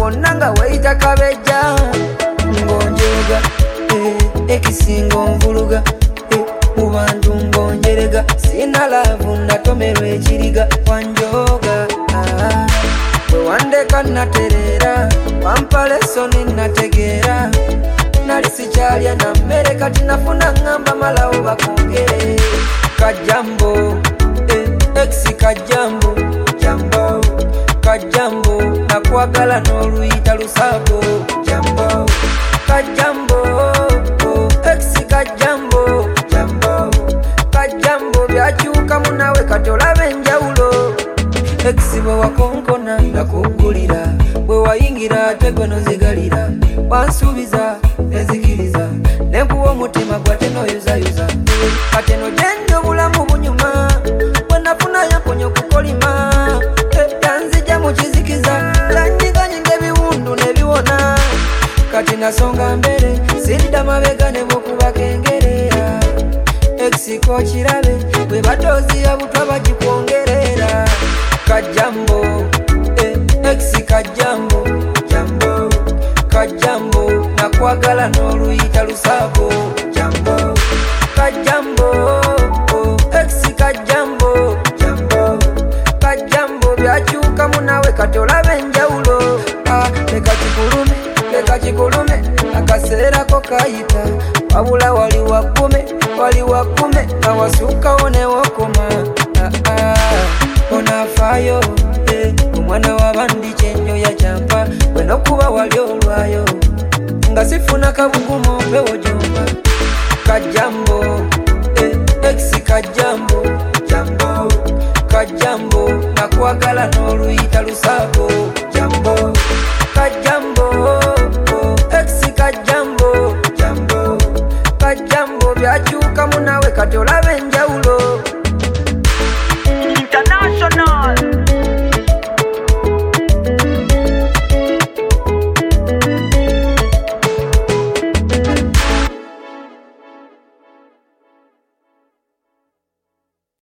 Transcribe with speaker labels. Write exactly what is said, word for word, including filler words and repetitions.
Speaker 1: bonnanga weita kabeja ngonjega eh ekisingo mvuluga eh mubantu ngonjerega sina lavu natomerwe ekiriga wanjoga ah we wande kanaterera pampale soni nategera nali sichalya na mmere kati nafuna ngamba malawo bakongere kajambo eh ex kajambo jambo kajambo nakwagala n'oluyita lusabo jambo kajambo ex kajambo jambo kajambo byakyuka munawe kati olabe enjawulo ex bwe wakonkona nakugulira bwe wayingira tegwe nozigalira wansuubiza nezikiriza nenkuwa omutima gwate noyuzayuza kati eno gyenjo bulamu bunyuma bwe nafunayo mponyo kukolima yanzija mu kizikiza zanyiganyiga ebiwundu nebiwona kati nasonga mbere sirida mabega ne bwokubakengerera exiko kirabe bwe badozi ya butwa bagikwongerera kajambo eh, ex kajambo jambo kajambo nakwagala n'oluyita lusabo jambo kajambo oh, ex kajambo jambo kajambo byakyuka munawe kati olabe enjawulo ah, leka kikulume leka kikulume akaseera ko kayita wabula wali wakume wali wakume awasukawo newokoma ah, ah, onafaayo eh, omwana wabandi kyenjo yakyampa wenokuba wali olwayo nga sifuna kabugumo mpewo jomba kajambo